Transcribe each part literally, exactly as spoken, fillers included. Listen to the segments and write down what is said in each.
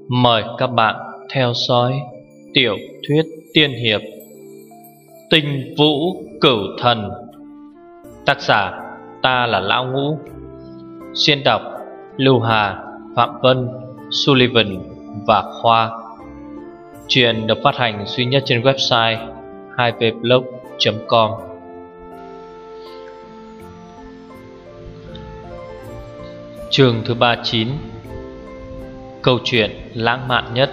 Mời các bạn theo dõi tiểu thuyết tiên hiệp Tinh Vũ Cửu Thần. Tác giả ta là Lão Ngũ. Xuyên đọc Lưu Hà, Phạm Vân, Sullivan và Khoa. Chuyện được phát hành duy nhất trên website hai v blog chấm com. Chương thứ ba mươi chín. Câu chuyện lãng mạn nhất.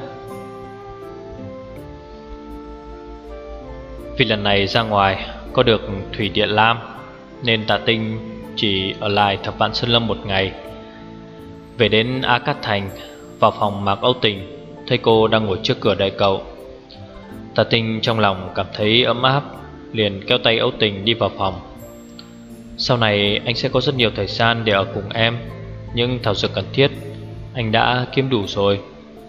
Vì lần này ra ngoài có được Thủy Điện Lam nên Tạ Tinh chỉ ở lại Thập Vạn Sơn Lâm một ngày. Về đến Á Cát Thành, vào phòng Mạc Âu Tình, thấy cô đang ngồi trước cửa đợi cậu. Tạ Tinh trong lòng cảm thấy ấm áp, liền kéo tay Âu Tình đi vào phòng. Sau này anh sẽ có rất nhiều thời gian để ở cùng em, nhưng thảo dược cần thiết anh đã kiếm đủ rồi.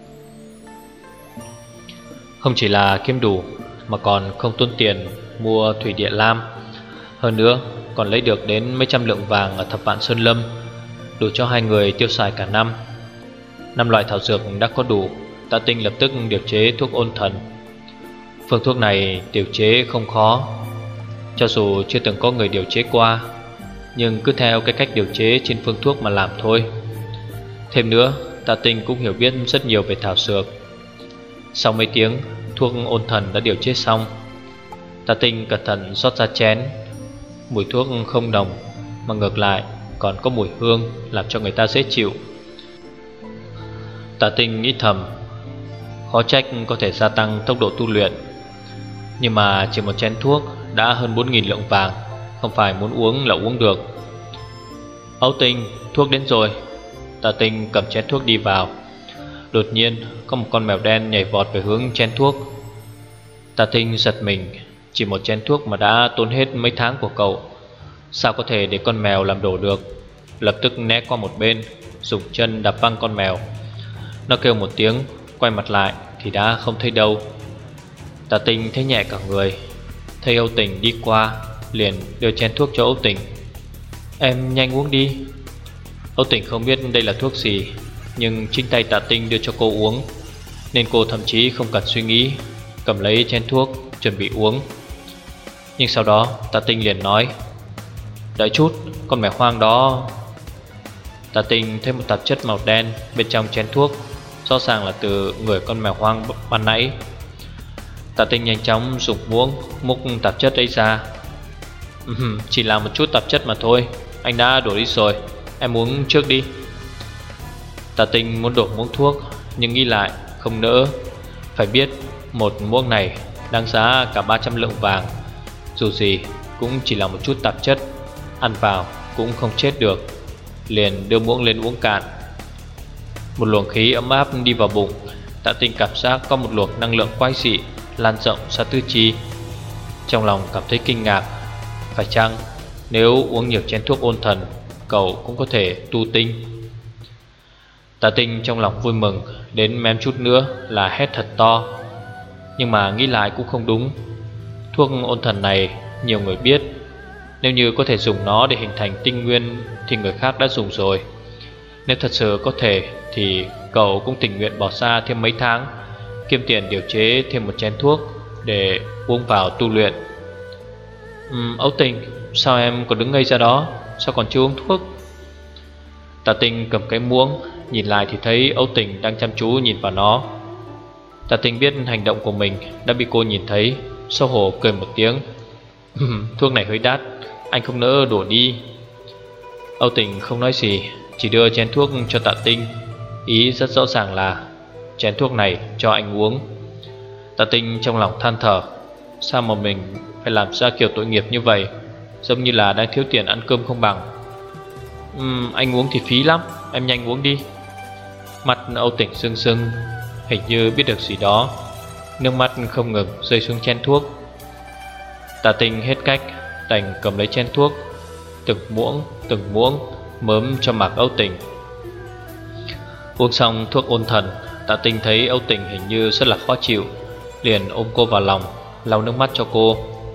Không chỉ là kiếm đủ mà còn không tốn tiền mua Thủy Điện Lam. Hơn nữa còn lấy được đến mấy trăm lượng vàng ở Thập Vạn Sơn Lâm, đủ cho hai người tiêu xài cả năm. Năm loại thảo dược đã có đủ, Tạ Tinh lập tức điều chế thuốc ôn thần. Phương thuốc này điều chế không khó, cho dù chưa từng có người điều chế qua, nhưng cứ theo cái cách điều chế trên phương thuốc mà làm thôi. Thêm nữa, Tạ Tinh cũng hiểu biết rất nhiều về thảo dược. Sau mấy tiếng, thuốc ôn thần đã điều chế xong. Tạ Tinh cẩn thận rót ra chén. Mùi thuốc không nồng, mà ngược lại còn có mùi hương làm cho người ta dễ chịu. Tạ Tinh nghĩ thầm, khó trách có thể gia tăng tốc độ tu luyện. Nhưng mà chỉ một chén thuốc đã hơn bốn nghìn lượng vàng, không phải muốn uống là uống được. Âu Tình, thuốc đến rồi. Tạ Tinh cầm chén thuốc đi vào. Đột nhiên có một con mèo đen nhảy vọt về hướng chén thuốc. Tạ Tinh giật mình, chỉ một chén thuốc mà đã tốn hết mấy tháng của cậu, sao có thể để con mèo làm đổ được. Lập tức né qua một bên, dùng chân đạp văng con mèo. Nó kêu một tiếng, quay mặt lại thì đã không thấy đâu. Tạ Tinh thấy nhẹ cả người. Thấy Âu Tình đi qua, liền đưa chén thuốc cho Âu Tình. Em nhanh uống đi. Âu Tình không biết đây là thuốc gì, nhưng chính tay Tạ Tinh đưa cho cô uống, nên cô thậm chí không cần suy nghĩ, cầm lấy chén thuốc chuẩn bị uống. Nhưng sau đó Tạ Tinh liền nói, đợi chút, con mèo hoang đó. Tạ Tinh thấy một tạp chất màu đen bên trong chén thuốc, rõ ràng là từ người con mèo hoang ban nãy. Tạ Tinh nhanh chóng dùng muỗng múc tạp chất ấy ra. uhm, Chỉ là một chút tạp chất mà thôi, anh đã đổ đi rồi, em uống trước đi. Tạ Tinh muốn đổ muỗng thuốc, nhưng nghĩ lại không nỡ. Phải biết một muỗng này đáng giá cả ba trăm lượng vàng, dù gì cũng chỉ là một chút tạp chất, ăn vào cũng không chết được. Liền đưa muỗng lên uống cạn. Một luồng khí ấm áp đi vào bụng. Tạ Tinh cảm giác có một luồng năng lượng quái dị lan rộng ra tứ chi. Trong lòng cảm thấy kinh ngạc. Phải chăng nếu uống nhiều chén thuốc ôn thần, cậu cũng có thể tu tinh? Tạ Tinh trong lòng vui mừng đến mém chút nữa là hét thật to. Nhưng mà nghĩ lại cũng không đúng. Thuốc ôn thần này nhiều người biết, nếu như có thể dùng nó để hình thành tinh nguyên thì người khác đã dùng rồi. Nếu thật sự có thể thì cậu cũng tình nguyện bỏ ra thêm mấy tháng, kiếm tiền điều chế thêm một chén thuốc để uống vào tu luyện. uhm, Âu Tình, sao em còn đứng ngây ra đó, sao còn chưa uống thuốc? Tạ Tinh cầm cái muỗng, nhìn lại thì thấy Âu Tình đang chăm chú nhìn vào nó. Tạ Tinh biết hành động của mình đã bị cô nhìn thấy, xấu hổ cười một tiếng. Thuốc này hơi đắt, anh không nỡ đổ đi. Âu Tình không nói gì, chỉ đưa chén thuốc cho Tạ Tinh. Ý rất rõ ràng là chén thuốc này cho anh uống. Tạ Tinh trong lòng than thở, sao mà mình phải làm ra kiểu tội nghiệp như vậy, giống như là đang thiếu tiền ăn cơm không bằng. uhm, Anh uống thì phí lắm, em nhanh uống đi. Mặt Âu Tình sưng sưng, hình như biết được gì đó, nước mắt không ngừng rơi xuống chén thuốc. Tạ Tinh hết cách, đành cầm lấy chén thuốc, từng muỗng từng muỗng mớm cho Mạc Âu Tình. Uống xong thuốc ôn thần, Tạ Tinh thấy Âu Tình hình như rất là khó chịu, liền ôm cô vào lòng, lau nước mắt cho cô.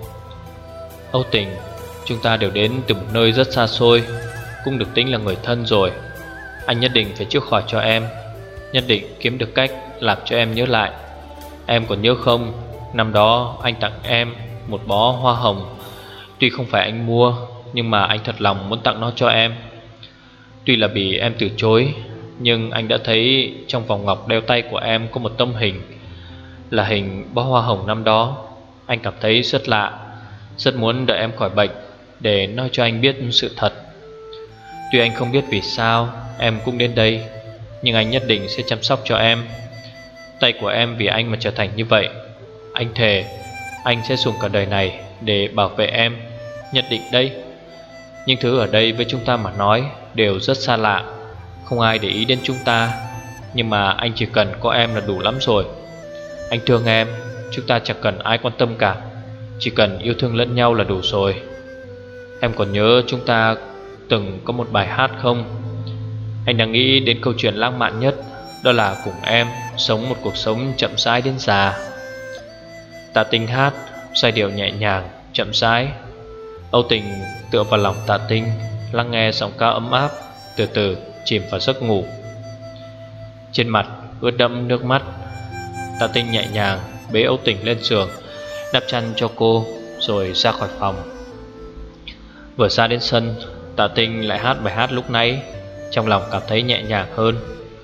Âu Tình, chúng ta đều đến từ một nơi rất xa xôi, cũng được tính là người thân rồi. Anh nhất định phải chữa khỏi cho em. nhất định kiếm được cách làm cho em nhớ lại. Em còn nhớ không, năm đó anh tặng em một bó hoa hồng. Tuy không phải anh mua, nhưng mà anh thật lòng muốn tặng nó cho em. Tuy là bị em từ chối, nhưng anh đã thấy trong vòng ngọc đeo tay của em có một tấm hình, là hình bó hoa hồng năm đó. Anh cảm thấy rất lạ, rất muốn đợi em khỏi bệnh để nói cho anh biết sự thật. Tuy anh không biết vì sao em cũng đến đây, nhưng anh nhất định sẽ chăm sóc cho em. Tay của em vì anh mà trở thành như vậy. Anh thề anh sẽ dùng cả đời này để bảo vệ em, nhất định đấy. Những thứ ở đây với chúng ta mà nói đều rất xa lạ, không ai để ý đến chúng ta. Nhưng mà anh chỉ cần có em là đủ lắm rồi. Anh thương em, chúng ta chẳng cần ai quan tâm cả, chỉ cần yêu thương lẫn nhau là đủ rồi. Em còn nhớ chúng ta từng có một bài hát không? Anh đang nghĩ đến câu chuyện lãng mạn nhất, đó là cùng em sống một cuộc sống chậm rãi đến già. Tạ Tinh hát, giai điệu nhẹ nhàng, chậm rãi. Âu Tình tựa vào lòng Tạ Tinh, lắng nghe giọng ca ấm áp, từ từ chìm vào giấc ngủ. Trên mặt ướt đẫm nước mắt, Tạ Tinh nhẹ nhàng bế Âu Tình lên giường, đắp chăn cho cô rồi ra khỏi phòng. Vừa ra đến sân, Tạ Tinh lại hát bài hát lúc nãy, trong lòng cảm thấy nhẹ nhàng hơn.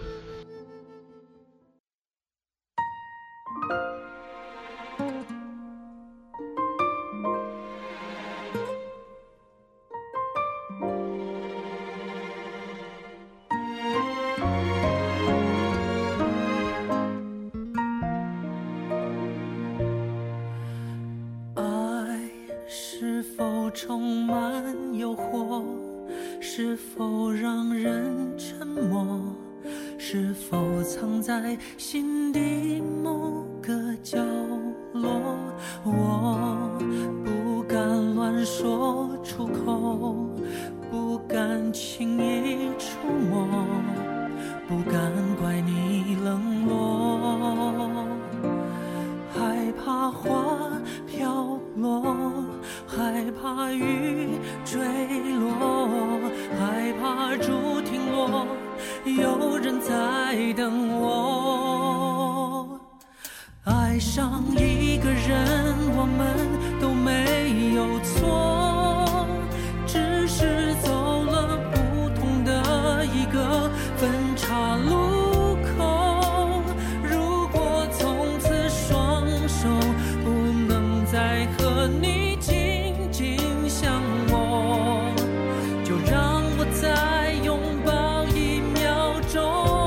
是否充满诱惑？是否让人沉默？是否藏在心底某个角落？我不敢乱说出口，不敢轻易触摸，不敢怪你冷落，害怕花飘落，害怕雨坠落，害怕竹停落，有人在等我。爱上一个人，我们都没有错，只是走了不同的一个分岔路口。如果从此双手不能再和你紧紧相握，就让我再拥抱一秒钟。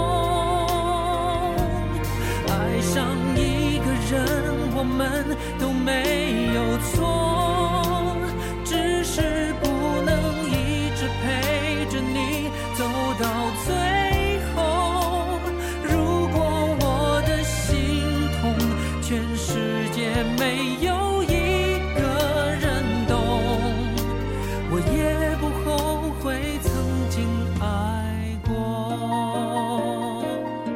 爱上一个人，我们都没有错，只是不能一直陪着你走到最后。如果我的心痛，全世界没有一个人懂，我也不后悔曾经爱过。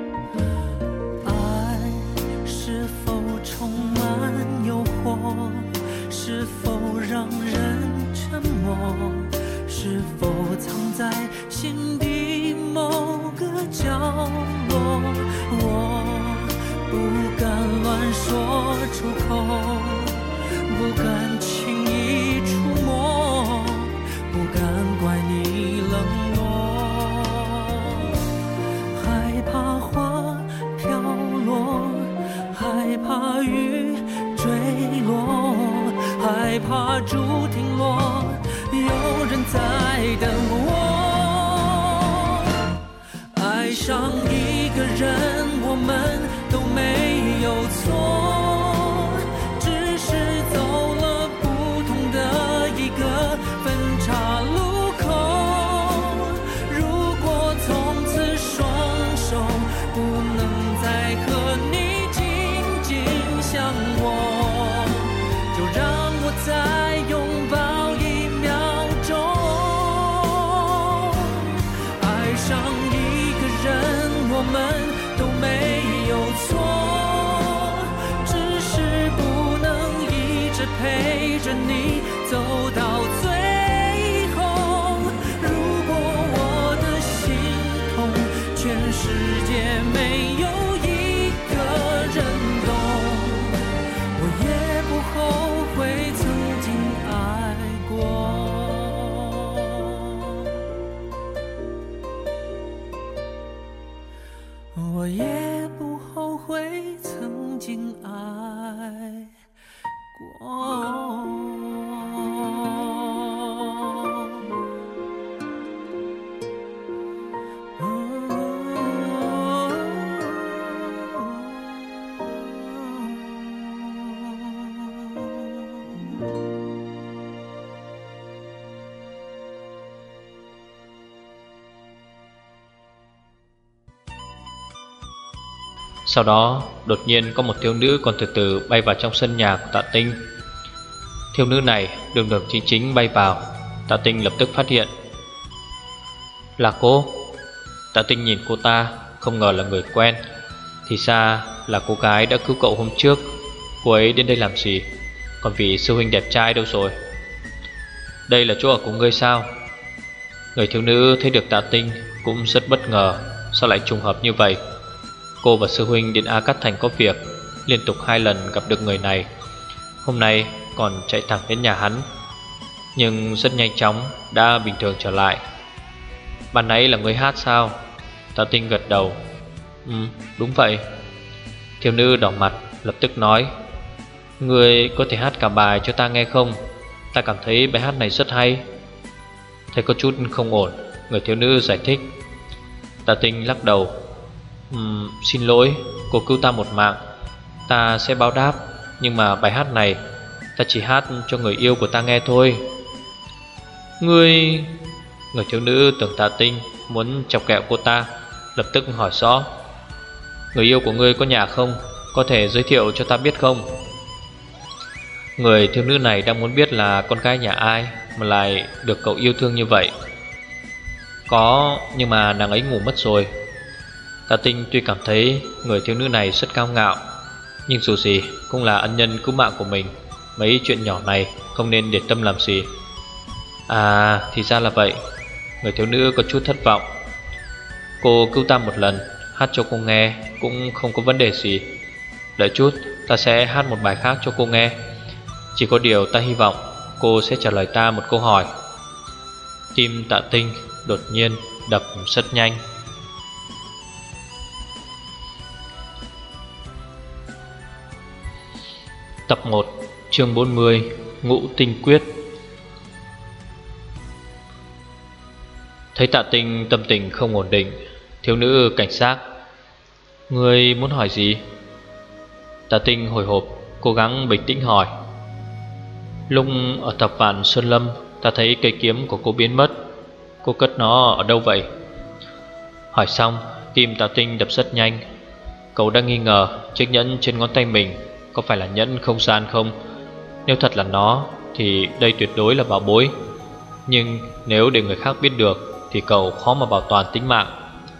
爱是否充满诱惑？是否让人沉默？是否藏在心底某个角落？我不敢乱说出口，不敢轻易触摸，不敢怪你冷落，害怕花飘落，害怕雨坠落，害怕竹停落，有人在等我。爱上一个人，我们都没有错，只是走了不同的一个分岔路口。如果从此双手不能再和你紧紧相握，就让我再拥抱一秒钟。爱上一个人，我们都没有错，只我也不后悔曾经爱过。 Sau đó đột nhiên có một thiếu nữ còn từ từ bay vào trong sân nhà của Tạ Tinh. Thiếu nữ này đường đường chính chính bay vào. Tạ Tinh lập tức phát hiện là cô. Tạ Tinh nhìn cô ta, không ngờ là người quen. Thì ra là cô gái đã cứu cậu hôm trước. Cô ấy đến đây làm gì? Còn vị sư huynh đẹp trai đâu rồi? Đây là chỗ ở của ngươi sao? Người thiếu nữ thấy được Tạ Tinh cũng rất bất ngờ. Sao lại trùng hợp như vậy? Cô và sư huynh đến A Cát Thành có việc, liên tục hai lần gặp được người này. Hôm nay còn chạy thẳng đến nhà hắn, nhưng rất nhanh chóng đã bình thường trở lại. Ban nãy là người hát sao? Tạ Tinh gật đầu. Ừ, đúng vậy. Thiếu nữ đỏ mặt lập tức nói, ngươi có thể hát cả bài cho ta nghe không? Ta cảm thấy bài hát này rất hay. Thấy có chút không ổn, người thiếu nữ giải thích. Tạ Tinh lắc đầu. Uhm, xin lỗi, cô cứu ta một mạng, ta sẽ báo đáp. Nhưng mà bài hát này ta chỉ hát cho người yêu của ta nghe thôi. Ngươi... Người thiếu nữ tưởng Tạ Tinh muốn chọc ghẹo cô ta, lập tức hỏi rõ, người yêu của ngươi có nhà không? Có thể giới thiệu cho ta biết không? Người thiếu nữ này đang muốn biết là con gái nhà ai mà lại được cậu yêu thương như vậy. Có, nhưng mà nàng ấy ngủ mất rồi. Tạ Tinh tuy cảm thấy người thiếu nữ này rất cao ngạo, nhưng dù gì cũng là ân nhân cứu mạng của mình, mấy chuyện nhỏ này không nên để tâm làm gì. À, thì ra là vậy. Người thiếu nữ có chút thất vọng. Cô cứu ta một lần, hát cho cô nghe cũng không có vấn đề gì. Đợi chút, ta sẽ hát một bài khác cho cô nghe. Chỉ có điều ta hy vọng cô sẽ trả lời ta một câu hỏi. Tim Tạ Tinh đột nhiên đập rất nhanh. Tập một, chương bốn mươi, Ngũ Tinh Quyết. Thấy Tạ Tinh tâm tình không ổn định, thiếu nữ cảnh giác. Ngươi muốn hỏi gì? Tạ Tinh hồi hộp, cố gắng bình tĩnh hỏi. Lúc ở Thập Vạn Sơn Lâm, ta thấy cây kiếm của cô biến mất. Cô cất nó ở đâu vậy? Hỏi xong, tim Tạ Tinh đập rất nhanh. Cậu đang nghi ngờ chiếc nhẫn trên ngón tay mình có phải là nhẫn không gian không? Nếu thật là nó thì đây tuyệt đối là bảo bối. Nhưng nếu để người khác biết được thì cậu khó mà bảo toàn tính mạng.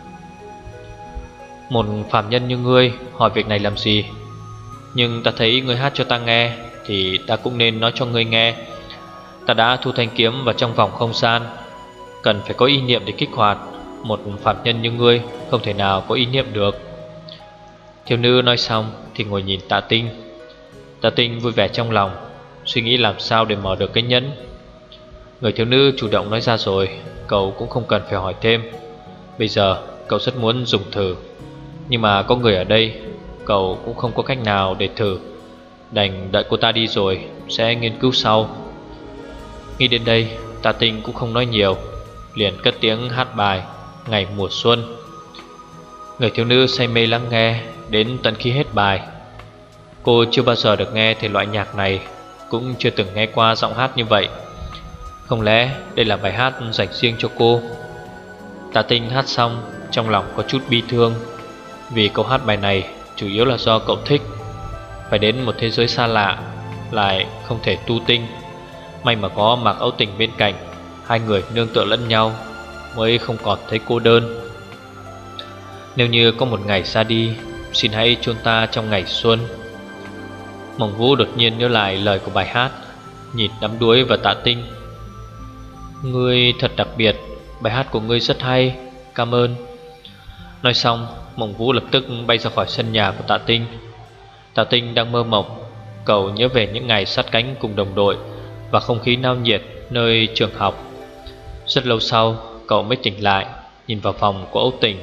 Một phàm nhân như ngươi hỏi việc này làm gì? Nhưng ta thấy ngươi hát cho ta nghe thì ta cũng nên nói cho ngươi nghe. Ta đã thu thanh kiếm vào trong vòng không gian, cần phải có ý niệm để kích hoạt. Một phàm nhân như ngươi không thể nào có ý niệm được. Thiếu nữ nói xong thì ngồi nhìn Tạ Tinh. Tạ Tinh vui vẻ trong lòng, suy nghĩ làm sao để mở được cái nhẫn. Người thiếu nữ chủ động nói ra rồi, cậu cũng không cần phải hỏi thêm. Bây giờ cậu rất muốn dùng thử, nhưng mà có người ở đây, cậu cũng không có cách nào để thử. Đành đợi cô ta đi rồi sẽ nghiên cứu sau. Nghĩ đến đây, Tạ Tinh cũng không nói nhiều, liền cất tiếng hát bài Ngày Mùa Xuân. Người thiếu nữ say mê lắng nghe đến tận khi hết bài. Cô chưa bao giờ được nghe thể loại nhạc này, cũng chưa từng nghe qua giọng hát như vậy. Không lẽ đây là bài hát dành riêng cho cô? Tạ Tinh hát xong, trong lòng có chút bi thương. Vì câu hát bài này chủ yếu là do cậu thích. Phải đến một thế giới xa lạ, lại không thể tu tinh. May mà có Mạc Âu Tình bên cạnh, hai người nương tựa lẫn nhau, mới không còn thấy cô đơn. Nếu như có một ngày ra đi, xin hãy chôn ta trong ngày xuân. Mộng Vũ đột nhiên nhớ lại lời của bài hát, nhìn đắm đuối vào Tạ Tinh. Ngươi thật đặc biệt, bài hát của ngươi rất hay, cảm ơn. Nói xong, Mộng Vũ lập tức bay ra khỏi sân nhà của Tạ Tinh. Tạ Tinh đang mơ mộng, cậu nhớ về những ngày sát cánh cùng đồng đội và không khí náo nhiệt nơi trường học. Rất lâu sau, cậu mới tỉnh lại, nhìn vào phòng của Âu Tình,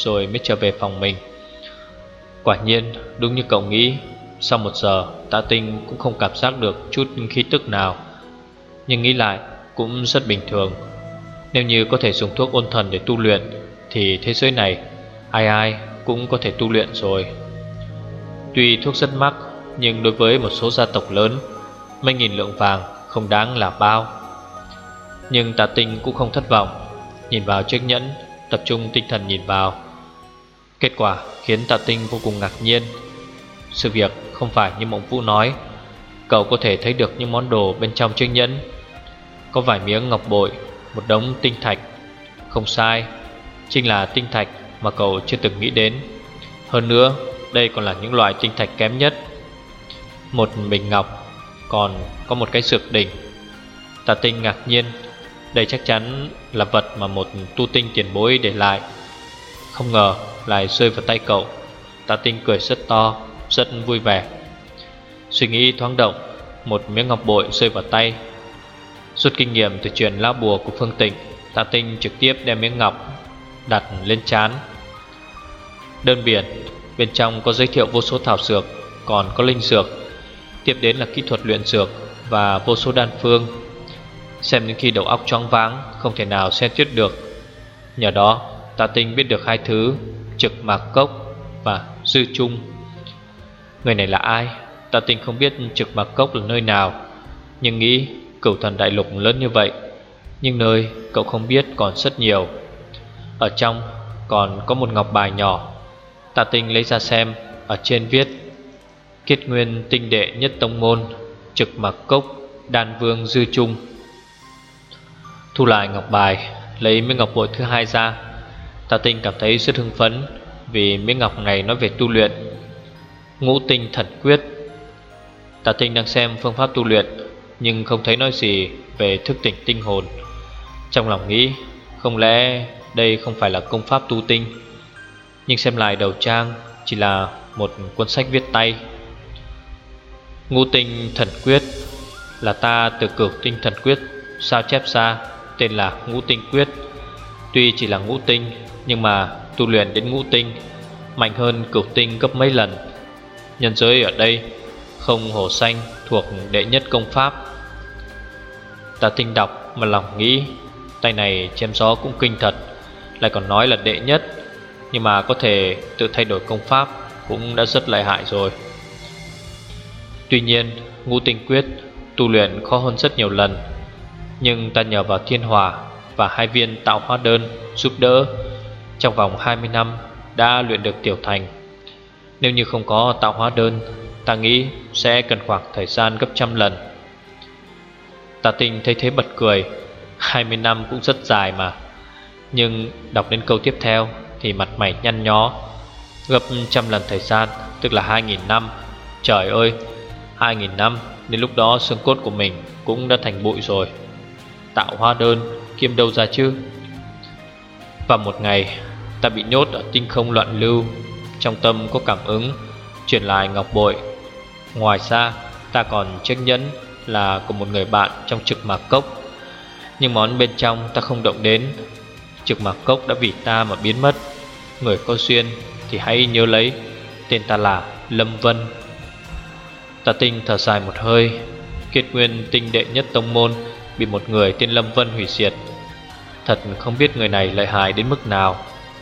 rồi mới trở về phòng mình. Quả nhiên đúng như cậu nghĩ, sau một giờ Tạ Tinh cũng không cảm giác được chút khí tức nào. Nhưng nghĩ lại cũng rất bình thường. Nếu như có thể dùng thuốc ôn thần để tu luyện thì thế giới này ai ai cũng có thể tu luyện rồi. Tuy thuốc rất mắc, nhưng đối với một số gia tộc lớn, mấy nghìn lượng vàng không đáng là bao. Nhưng Tạ Tinh cũng không thất vọng. Nhìn vào chiếc nhẫn, tập trung tinh thần nhìn vào. Kết quả khiến Tạ Tinh vô cùng ngạc nhiên. Sự việc không phải như Mộng Vũ nói. Cậu có thể thấy được những món đồ bên trong chiếc nhẫn. Có vài miếng ngọc bội, một đống tinh thạch. Không sai, chính là tinh thạch mà cậu chưa từng nghĩ đến. Hơn nữa, đây còn là những loại tinh thạch kém nhất. Một bình ngọc, còn có một cái sược đỉnh. Tạ Tinh ngạc nhiên. Đây chắc chắn là vật mà một tu tinh tiền bối để lại. Không ngờ lại rơi vào tay cậu. Tạ Tinh cười rất to, rất vui vẻ. Suy nghĩ thoáng động, một miếng ngọc bội rơi vào tay. Rút kinh nghiệm từ chuyện lá bùa của Phương Tịnh, Tạ Tinh trực tiếp đem miếng ngọc đặt lên trán. Đơn biển, bên trong có giới thiệu vô số thảo dược, còn có linh dược. Tiếp đến là kỹ thuật luyện dược và vô số đan phương. Xem đến khi đầu óc choáng váng, không thể nào xem tiếp được. Nhờ đó Tạ Tinh biết được hai thứ: Trực Mạc Cốc và Dư Trung. Người này là ai? Tạ Tinh không biết Trực Mạc Cốc là nơi nào, nhưng nghĩ Cửu Thần Đại Lục lớn như vậy, nhưng nơi cậu không biết còn rất nhiều. Ở trong còn có một ngọc bài nhỏ. Tạ Tinh lấy ra xem. Ở trên viết: Kết nguyên tinh đệ nhất tông môn, Trực Mạc Cốc, Đan Vương Dư Trung. Thu lại ngọc bài, lấy miếng ngọc bội thứ hai ra. Tạ Tinh cảm thấy rất hưng phấn, vì miếng ngọc này nói về tu luyện. Ngũ tinh thần quyết. Tạ Tinh đang xem phương pháp tu luyện, nhưng không thấy nói gì về thức tỉnh tinh hồn. Trong lòng nghĩ, không lẽ đây không phải là công pháp tu tinh? Nhưng xem lại đầu trang, chỉ là một cuốn sách viết tay. Ngũ tinh thần quyết là ta từ Cửu tinh thần quyết sao chép ra, tên là Ngũ tinh quyết. Tuy chỉ là ngũ tinh, nhưng mà tu luyện đến ngũ tinh mạnh hơn Cửu tinh gấp mấy lần. Nhân giới ở đây không hổ xanh thuộc đệ nhất công pháp. Tạ Tinh đọc mà lòng nghĩ, tay này chém gió cũng kinh thật, lại còn nói là đệ nhất. Nhưng mà có thể tự thay đổi công pháp cũng đã rất lợi hại rồi. Tuy nhiên ngũ tinh quyết tu luyện khó hơn rất nhiều lần. Nhưng ta nhờ vào thiên hỏa và hai viên tạo hóa đơn giúp đỡ, trong vòng hai mươi năm đã luyện được tiểu thành. Nếu như không có tạo hóa đơn, ta nghĩ sẽ cần khoảng thời gian gấp trăm lần. Tạ Tinh thấy thế bật cười. Hai mươi năm cũng rất dài mà. Nhưng đọc đến câu tiếp theo thì mặt mày nhăn nhó. Gấp trăm lần thời gian tức là hai nghìn năm. Trời ơi, hai nghìn năm, đến lúc đó xương cốt của mình cũng đã thành bụi rồi. Tạo hóa đơn kiếm đâu ra chứ? Và một ngày, ta bị nhốt ở tinh không loạn lưu. Trong tâm có cảm ứng, truyền lại ngọc bội. Ngoài ra, ta còn chiếc nhẫn là của một người bạn trong Trực Mạc Cốc. Nhưng món bên trong ta không động đến. Trực Mạc Cốc đã vì ta mà biến mất. Người có duyên thì hãy nhớ lấy, tên ta là Lâm Vân. Tạ Tinh thở dài một hơi. Kết nguyên tinh đệ nhất tông môn bị một người tên Lâm Vân hủy diệt. Thật không biết người này lợi hại đến mức nào.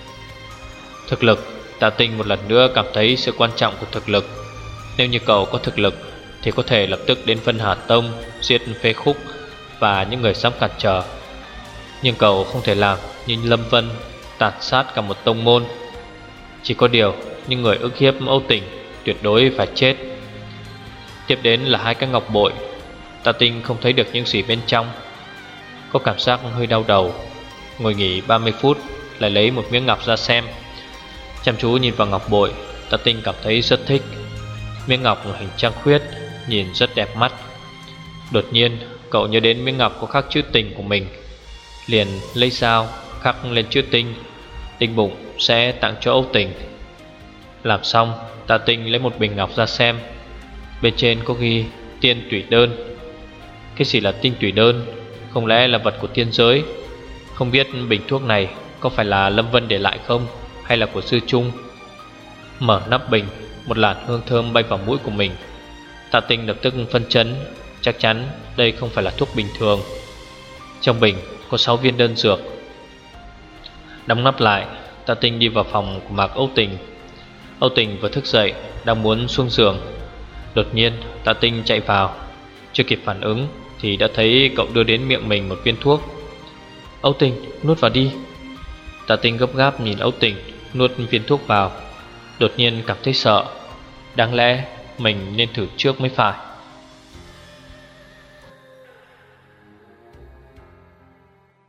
Thực lực, Tạ Tinh một lần nữa cảm thấy sự quan trọng của thực lực. Nếu như cậu có thực lực thì có thể lập tức đến Vân Hà Tông giết Phế Khúc và những người dám cản trở. Nhưng cậu không thể làm như Lâm Vân, tàn sát cả một tông môn. Chỉ có điều, những người ức hiếp Âu Tình tuyệt đối phải chết. Tiếp đến là hai cái ngọc bội. Tạ Tinh không thấy được những gì bên trong. Có cảm giác hơi đau đầu. Ngồi nghỉ ba mươi phút, lại lấy một miếng ngọc ra xem. Chăm chú nhìn vào ngọc bội, Tạ Tinh cảm thấy rất thích. Miếng ngọc hình trăng khuyết, nhìn rất đẹp mắt. Đột nhiên cậu nhớ đến miếng ngọc có khắc chữ tình của mình, liền lấy dao khắc lên chữ tinh, định bụng sẽ tặng cho Âu Tình. Làm xong, Tạ Tinh lấy một bình ngọc ra xem. Bên trên có ghi tiên tủy đơn. Cái gì là tinh tủy đơn? Không lẽ là vật của tiên giới? Không biết bình thuốc này có phải là Lâm Vân để lại không, hay là của sư Trung? Mở nắp bình, một làn hương thơm bay vào mũi của mình. Tạ Tinh lập tức phân chấn, chắc chắn đây không phải là thuốc bình thường. Trong bình có sáu viên đơn dược. Đóng nắp lại, Tạ Tinh đi vào phòng của Mạc Âu Tình. Âu Tình vừa thức dậy, đang muốn xuống giường. Đột nhiên Tạ Tinh chạy vào. Chưa kịp phản ứng thì đã thấy cậu đưa đến miệng mình một viên thuốc. Âu Tình, nuốt vào đi. Tạ Tinh gấp gáp nhìn Âu Tình nuốt viên thuốc vào. Đột nhiên cảm thấy sợ. Đáng lẽ mình nên thử trước mới phải.